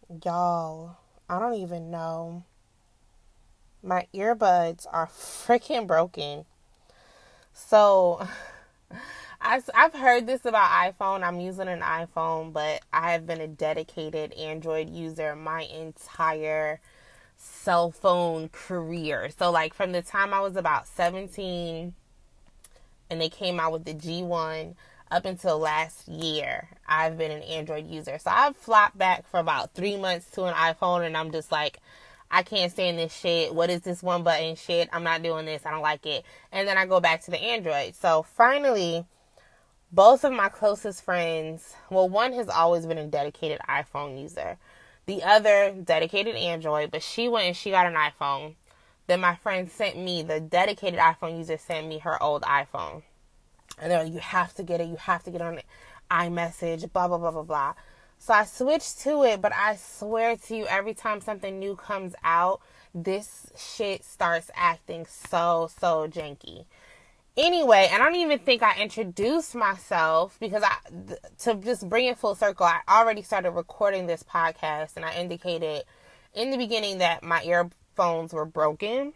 Y'all, I don't even know. My earbuds are freaking broken. So, I've heard this about iPhone. I'm using an iPhone, but I have been a dedicated Android user my entire cell phone career. So, like, from the time I was about 17 and they came out with the G1 up until last year, I've been an Android user. So I've flopped back for about 3 months to an iPhone, and I'm just like, I can't stand this shit. What is this one button shit? I'm not doing this. I don't like it. And then I go back to the Android. So finally, both of my closest friends, well, one has always been a dedicated iPhone user. The other, dedicated Android, but she went and she got an iPhone. Then my friend sent me, the dedicated iPhone user sent me her old iPhone. And they're like, you have to get it. You have to get on iMessage, blah, blah, blah, blah, blah. So I switched to it, but I swear to you, every time something new comes out, this shit starts acting so janky. Anyway, and I don't even think I introduced myself because to just bring it full circle, I already started recording this podcast and I indicated in the beginning that my earphones were broken.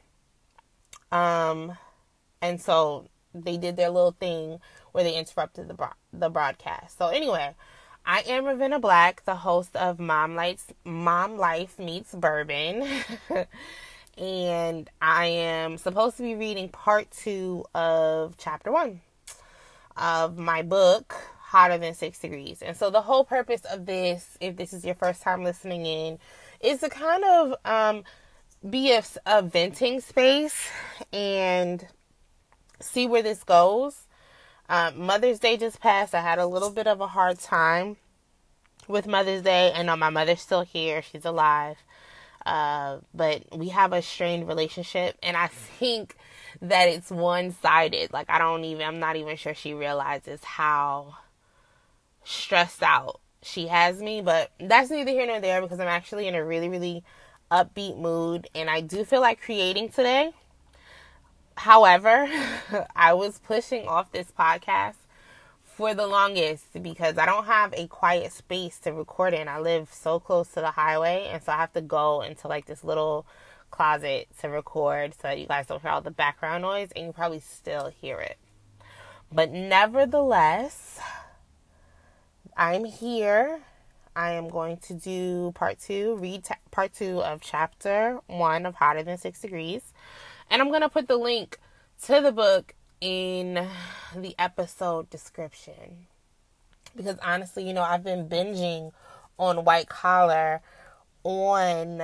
And so they did their little thing where they interrupted the broadcast. So anyway, I am Ravenna Black, the host of Mom Life Meets Bourbon. And I am supposed to be reading part 2 of chapter 1 of my book, Hotter Than 6 Degrees. And so the whole purpose of this, if this is your first time listening in, is to kind of be a venting space and see where this goes. Mother's Day just passed. I had a little bit of a hard time with Mother's Day. I know my mother's still here. She's alive. But we have a strained relationship, and I think that it's one-sided. Like, I'm not even sure she realizes how stressed out she has me, but that's neither here nor there because I'm actually in a really, really upbeat mood, and I do feel like creating today. However, I was pushing off this podcast for the longest because I don't have a quiet space to record in. I live so close to the highway, and so I have to go into like this little closet to record so that you guys don't hear all the background noise, and you probably still hear it. But nevertheless, I'm here. I am going to do part 2, part 2 of chapter 1 of Hotter Than 6 Degrees. And I'm going to put the link to the book in the episode description. Because honestly, I've been binging on White Collar on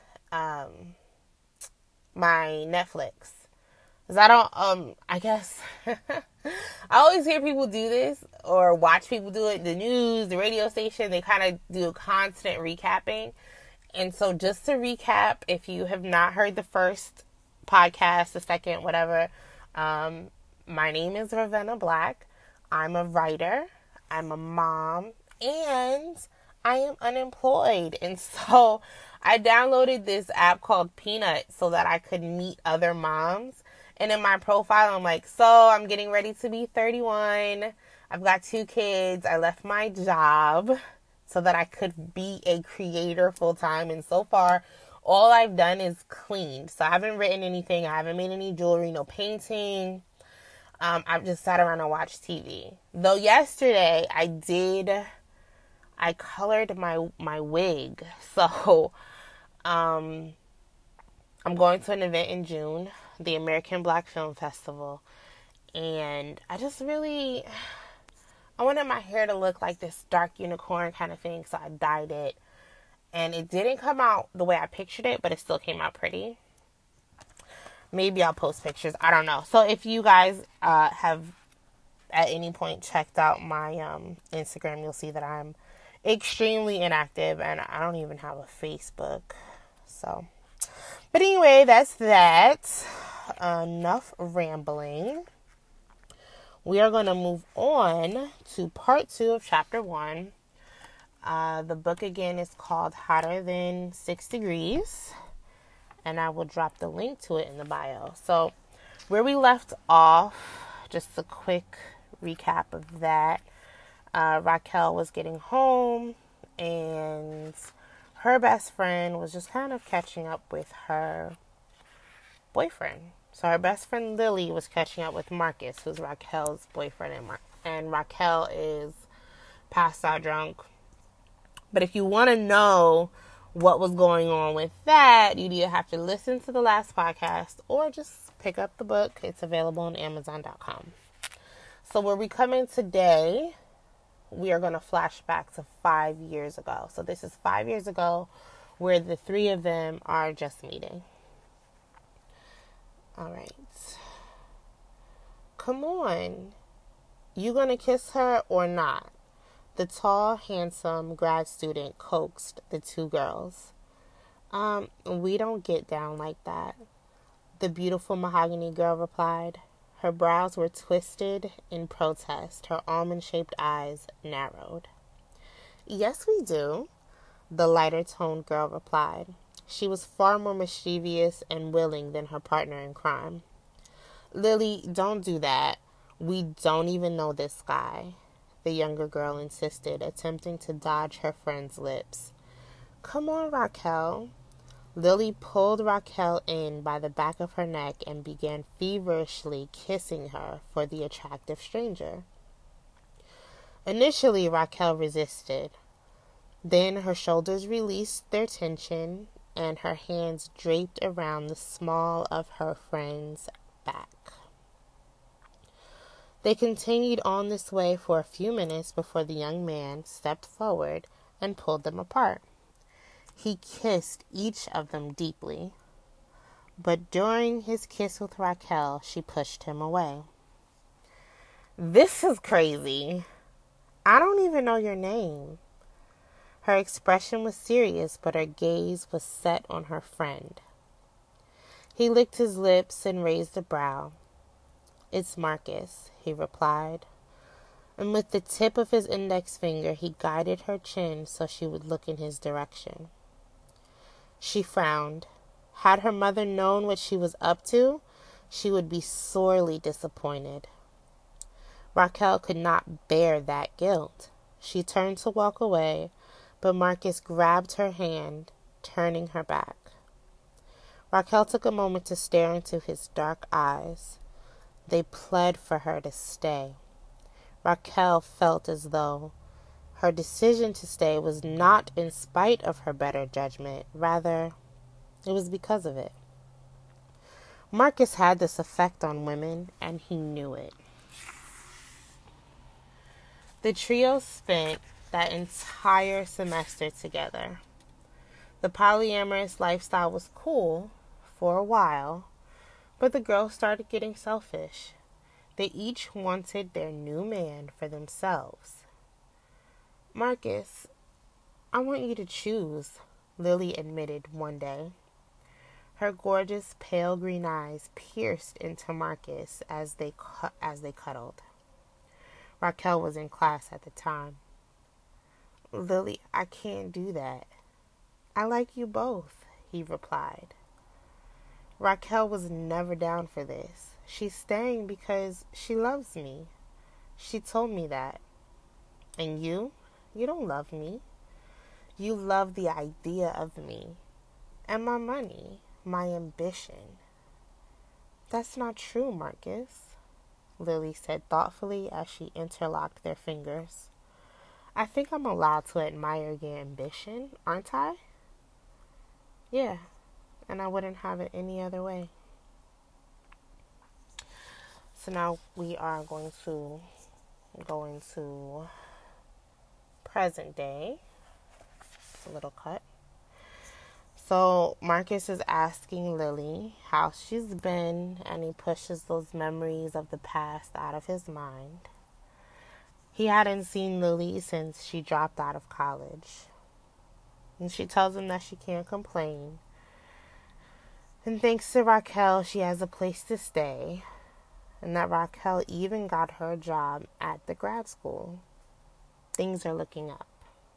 my Netflix. Because I guess, I always hear people do this or watch people do it. The news, the radio station, they kind of do constant recapping. And so just to recap, if you have not heard the first podcast, the second, whatever, my name is Ravenna Black. I'm a writer. I'm a mom. And I am unemployed. And so I downloaded this app called Peanut so that I could meet other moms. And in my profile, I'm like, so I'm getting ready to be 31. I've got 2 kids. I left my job so that I could be a creator full time. And so far, all I've done is cleaned. So I haven't written anything. I haven't made any jewelry, no painting. I've just sat around and watched TV. Though yesterday I colored my wig. So I'm going to an event in June, the American Black Film Festival. And I wanted my hair to look like this dark unicorn kind of thing. So I dyed it. And it didn't come out the way I pictured it, but it still came out pretty. Maybe I'll post pictures. I don't know. So if you guys have at any point checked out my Instagram, you'll see that I'm extremely inactive and I don't even have a Facebook. So, but anyway, that's that. Enough rambling. We are going to move on to part 2 of chapter 1. The book again is called Hotter Than 6 Degrees, and I will drop the link to it in the bio. So where we left off, just a quick recap of that. Raquel was getting home and her best friend was just kind of catching up with her boyfriend. So her best friend Lily was catching up with Marcus, who's Raquel's boyfriend, and Raquel is passed out drunk. But if you want to know what was going on with that, you either have to listen to the last podcast or just pick up the book. It's available on Amazon.com. So where we come in today, we are going to flash back to 5 years ago. So this is 5 years ago where the three of them are just meeting. All right. Come on. You going to kiss her or not? The tall, handsome grad student coaxed the two girls. We don't get down like that, the beautiful mahogany girl replied. Her brows were twisted in protest. Her almond-shaped eyes narrowed. Yes, we do, the lighter-toned girl replied. She was far more mischievous and willing than her partner in crime. Lily, don't do that. We don't even know this guy, the younger girl insisted, attempting to dodge her friend's lips. Come on, Raquel. Lily pulled Raquel in by the back of her neck and began feverishly kissing her for the attractive stranger. Initially, Raquel resisted. Then her shoulders released their tension and her hands draped around the small of her friend's back. They continued on this way for a few minutes before the young man stepped forward and pulled them apart. He kissed each of them deeply, but during his kiss with Raquel, she pushed him away. This is crazy. I don't even know your name. Her expression was serious, but her gaze was set on her friend. He licked his lips and raised a brow. It's Marcus, he replied, and with the tip of his index finger, he guided her chin so she would look in his direction. She frowned. Had her mother known what she was up to, she would be sorely disappointed. Raquel could not bear that guilt. She turned to walk away, but Marcus grabbed her hand, turning her back. Raquel took a moment to stare into his dark eyes. They pled for her to stay. Raquel felt as though her decision to stay was not in spite of her better judgment. Rather, it was because of it. Marcus had this effect on women, and he knew it. The trio spent that entire semester together. The polyamorous lifestyle was cool for a while, but the girls started getting selfish. They each wanted their new man for themselves. Marcus, I want you to choose, Lily admitted one day. Her gorgeous pale green eyes pierced into Marcus as they cuddled. Raquel was in class at the time. Lily, I can't do that. I like you both, he replied. Raquel was never down for this. She's staying because she loves me. She told me that. And you don't love me. You love the idea of me and my money, my ambition. That's not true, Marcus, Lily said thoughtfully as she interlocked their fingers. I think I'm allowed to admire your ambition, aren't I? Yeah, and I wouldn't have it any other way. So now we are going to go into present day. It's a little cut. So Marcus is asking Lily how she's been, and he pushes those memories of the past out of his mind. He hadn't seen Lily since she dropped out of college. And she tells him that she can't complain. And thanks to Raquel, she has a place to stay. And that Raquel even got her a job at the grad school. Things are looking up.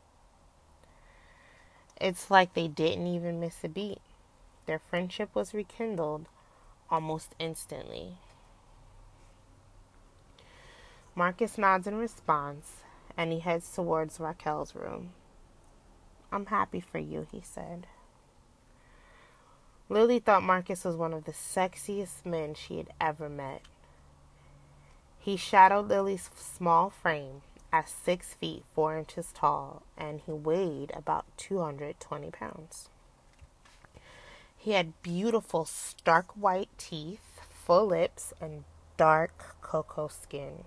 It's like they didn't even miss a beat. Their friendship was rekindled almost instantly. Marcus nods in response, and he heads towards Raquel's room. I'm happy for you, he said. Lily thought Marcus was one of the sexiest men she had ever met. He shadowed Lily's small frame at 6 feet 4 inches tall, and he weighed about 220 pounds. He had beautiful stark white teeth, full lips, and dark cocoa skin.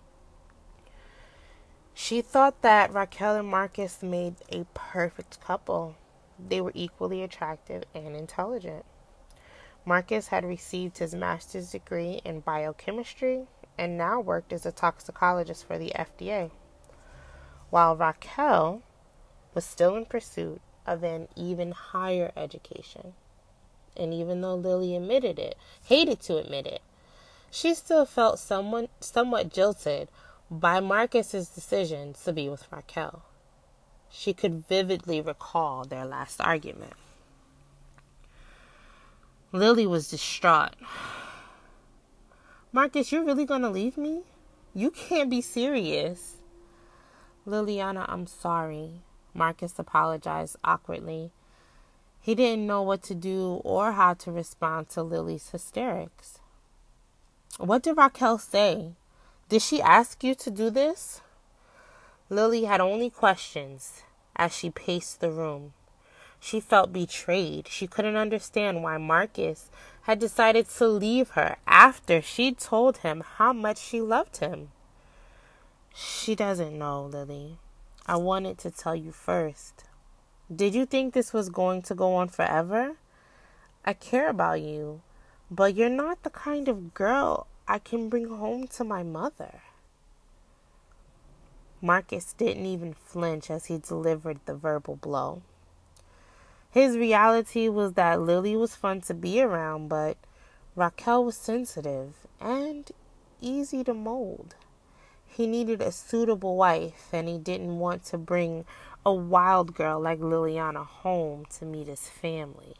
She thought that Raquel and Marcus made a perfect couple. They were equally attractive and intelligent. Marcus had received his master's degree in biochemistry and now worked as a toxicologist for the FDA, while Raquel was still in pursuit of an even higher education. And even though Lily hated to admit it, she still felt somewhat jilted by Marcus's decision to be with Raquel. She could vividly recall their last argument. Lily was distraught. Marcus, you're really going to leave me? You can't be serious. Liliana, I'm sorry. Marcus apologized awkwardly. He didn't know what to do or how to respond to Lily's hysterics. What did Raquel say? Did she ask you to do this? Lily had only questions as she paced the room. She felt betrayed. She couldn't understand why Marcus had decided to leave her after she'd told him how much she loved him. She doesn't know, Lily. I wanted to tell you first. Did you think this was going to go on forever? I care about you, but you're not the kind of girl I can bring home to my mother. Marcus didn't even flinch as he delivered the verbal blow. His reality was that Lily was fun to be around, but Raquel was sensitive and easy to mold. He needed a suitable wife, and he didn't want to bring a wild girl like Liliana home to meet his family.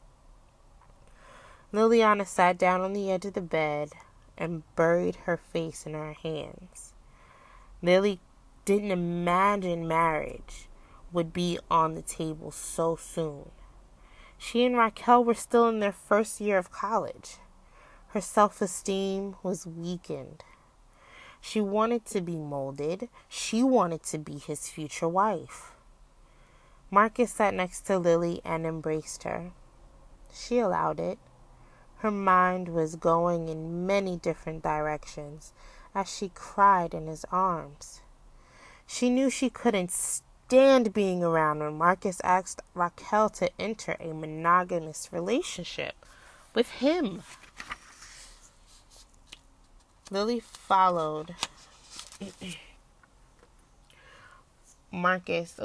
Liliana sat down on the edge of the bed and buried her face in her hands. Lily didn't imagine marriage would be on the table so soon. She and Raquel were still in their first year of college. Her self-esteem was weakened. She wanted to be molded. She wanted to be his future wife. Marcus sat next to Lily and embraced her. She allowed it. Her mind was going in many different directions as she cried in his arms. She knew she couldn't stand being around when Marcus asked Raquel to enter a monogamous relationship with him. Lily followed Marcus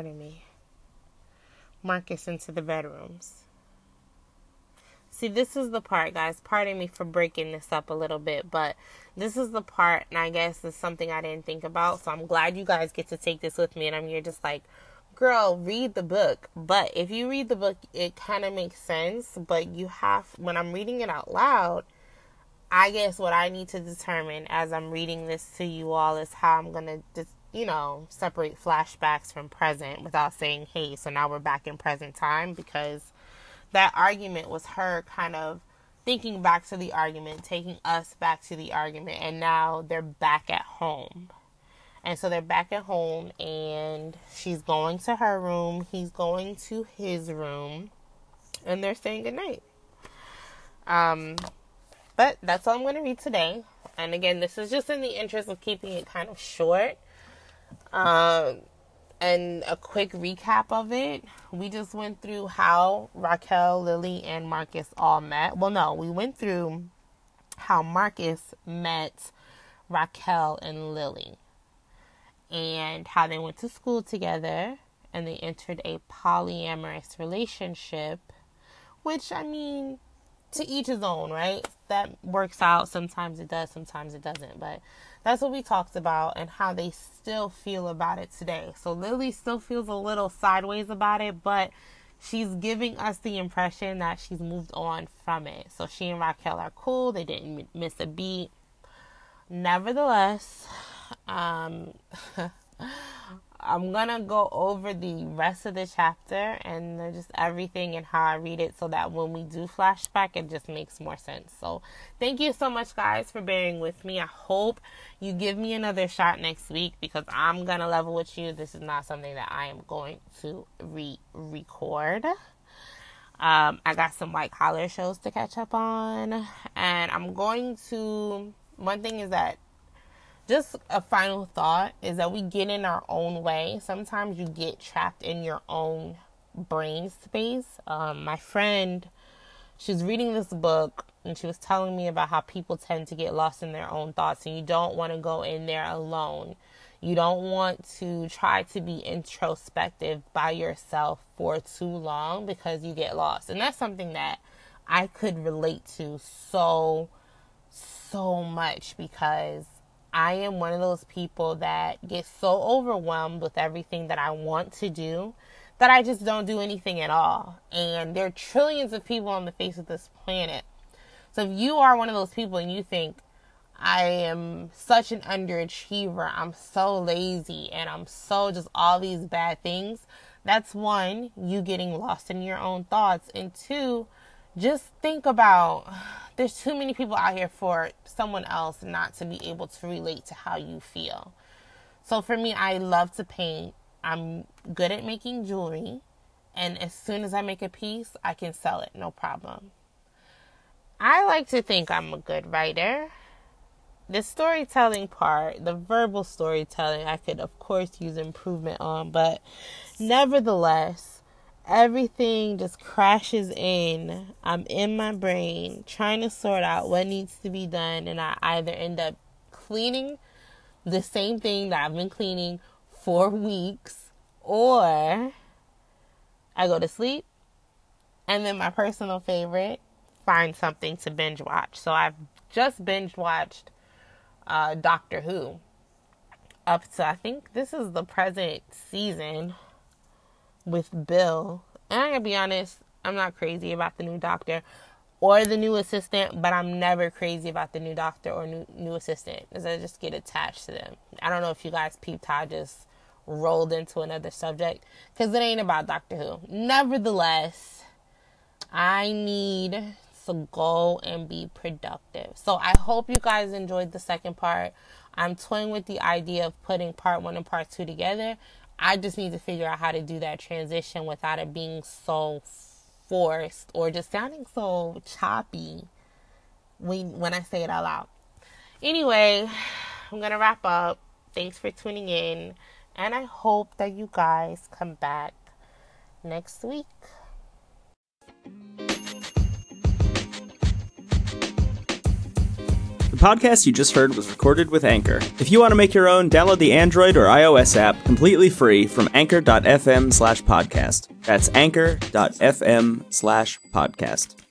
into the bedrooms. See, this is the part, guys. Pardon me for breaking this up a little bit, but this is the part, and I guess it's something I didn't think about, so I'm glad you guys get to take this with me, and I'm here just like, girl, read the book. But if you read the book, it kind of makes sense, but when I'm reading it out loud, I guess what I need to determine as I'm reading this to you all is how I'm going to just, separate flashbacks from present without saying, hey, so now we're back in present time, because that argument was her kind of thinking back to the argument, taking us back to the argument, and now they're back at home. And so they're back at home, and she's going to her room, he's going to his room, and they're saying goodnight. But that's all I'm going to read today. And again, this is just in the interest of keeping it kind of short. And a quick recap of it. We just went through how Raquel, Lily, and Marcus all met. Well, no, we went through how Marcus met Raquel and Lily, and how they went to school together, and they entered a polyamorous relationship, which, I mean, to each his own, right? That works out. Sometimes it does, sometimes it doesn't. But that's what we talked about and how they still feel about it today. So Lily still feels a little sideways about it, but she's giving us the impression that she's moved on from it. So she and Raquel are cool. They didn't miss a beat. Nevertheless, our I'm going to go over the rest of the chapter and just everything and how I read it so that when we do flashback, it just makes more sense. So thank you so much, guys, for bearing with me. I hope you give me another shot next week because I'm going to level with you. This is not something that I am going to record. I got some white collar shows to catch up on. And I'm going to... One thing is that just a final thought is that we get in our own way. Sometimes you get trapped in your own brain space. My friend, she was reading this book and she was telling me about how people tend to get lost in their own thoughts and you don't want to go in there alone. You don't want to try to be introspective by yourself for too long because you get lost. And that's something that I could relate to so much because I am one of those people that gets so overwhelmed with everything that I want to do that I just don't do anything at all. And there are trillions of people on the face of this planet. So if you are one of those people and you think, I am such an underachiever, I'm so lazy, and I'm so just all these bad things, that's one, you getting lost in your own thoughts. And two, just think about, there's too many people out here for someone else not to be able to relate to how you feel. So for me, I love to paint. I'm good at making jewelry. And as soon as I make a piece, I can sell it, no problem. I like to think I'm a good writer. The storytelling part, the verbal storytelling, I could, of course, use improvement on. But nevertheless, everything just crashes in. I'm in my brain trying to sort out what needs to be done. And I either end up cleaning the same thing that I've been cleaning for weeks, or I go to sleep. And then my personal favorite, find something to binge watch. So I've just binge watched Doctor Who up to, I think this is the present season with Bill. And I'm gonna be honest, I'm not crazy about the new Doctor or the new assistant, but I'm never crazy about the new Doctor or new assistant, because I just get attached to them. I don't know if you guys peeped how I just rolled into another subject, because it ain't about Doctor Who. Nevertheless, I need to go and be productive. So I hope you guys enjoyed the second part. I'm toying with the idea of putting part 1 and part 2 together. I just need to figure out how to do that transition without it being so forced or just sounding so choppy when I say it out loud. Anyway, I'm going to wrap up. Thanks for tuning in. And I hope that you guys come back next week. The podcast you just heard was recorded with Anchor. If you want to make your own, download the Android or iOS app completely free from anchor.fm/podcast. That's anchor.fm/podcast.